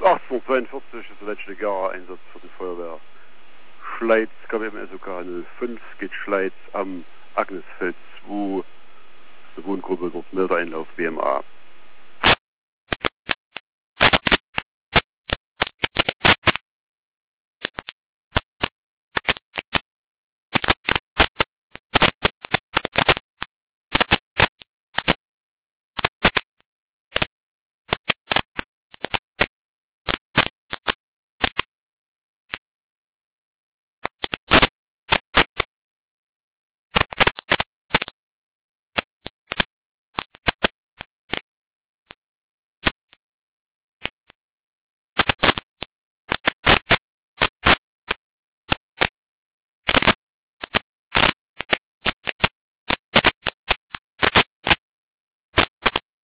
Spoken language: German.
1842 ist der letzte Gar-Einsatz für die Feuerwehr. Schleiz, KWMSOK 05, geht Schleiz am Agnesfeld 2, der Wohngruppe dort Meldereinlauf BMA.